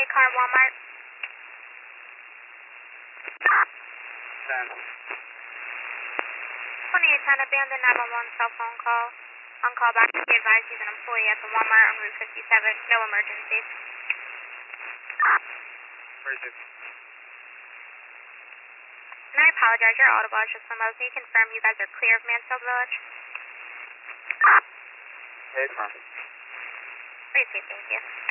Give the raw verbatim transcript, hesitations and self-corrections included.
car at Walmart. ten. twenty-eight ten, abandoned nine one one cell phone call. On call back, be advised he's an employee at the Walmart on Route fifty-seven. No emergency. Emergency. And I apologize, your audible is just so low. Can you confirm you guys are clear of Mansfield Village? Hey, come on. Appreciate it, thank you.